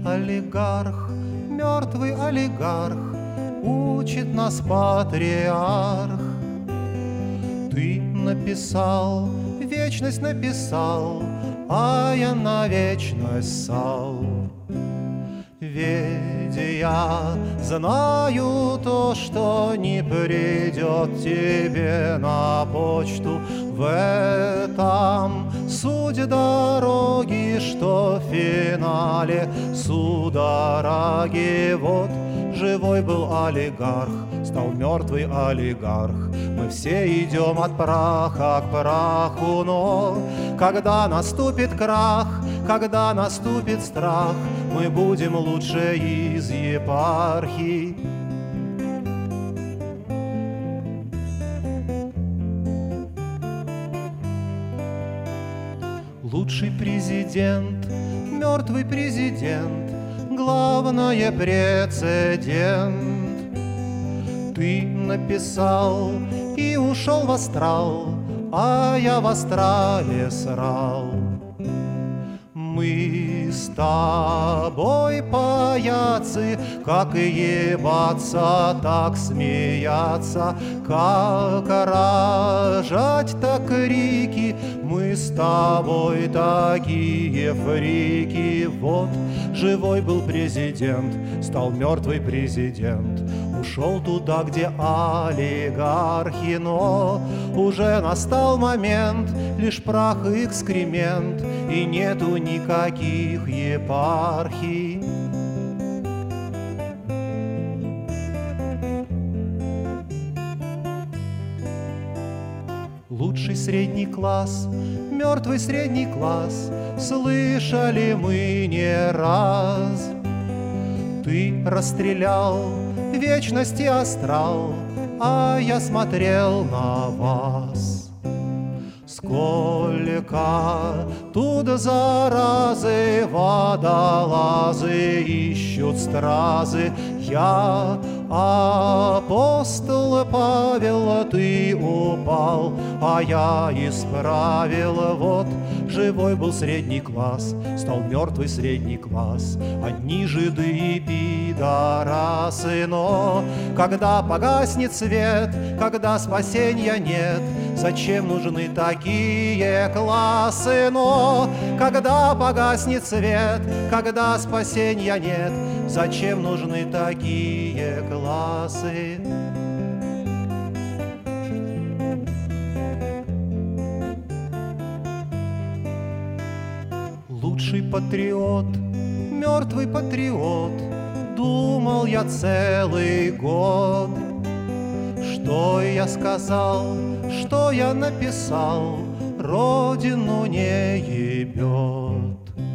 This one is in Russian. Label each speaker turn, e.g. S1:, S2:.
S1: Олигарх, мертвый олигарх, учит нас патриарх. Ты написал, вечность написал, а я на вечность ссал. Ведь я знаю то, что не придет тебе на почту. В этом суть дороги, что в финале судороги. Вот живой был олигарх, стал мертвый олигарх. Мы все идем от праха к праху, но когда наступит крах, когда наступит страх, мы будем лучше из епархий. Лучший президент, мертвый президент, главное прецедент. Ты написал и ушел в астрал, а я в астрале срал. Мы с тобой паяцы, как ебаться, так смеяться, как рожать, так крики. Мы с тобой такие фрики. Вот живой был президент, стал мертвый президент. Ушел туда, где олигархи, но уже настал момент, лишь прах и экскремент, и нету никаких епархий. Лучший средний класс, мертвый средний класс, слышали мы не раз. Ты расстрелял вечность и астрал, а я смотрел на вас. Сколько тут заразы, водолазы ищут стразы. Я апостол Павел, ты упал, а я исправил. Вот живой был средний класс, стал мертвый средний класс. Одни жиды и пидорасы, но когда погаснет свет, когда спасения нет, зачем нужны такие классы? Но когда погаснет свет, когда спасения нет, зачем нужны такие классы? Лучший патриот, мертвый патриот, думал я целый год. Что я сказал, что я написал, родину не ебет.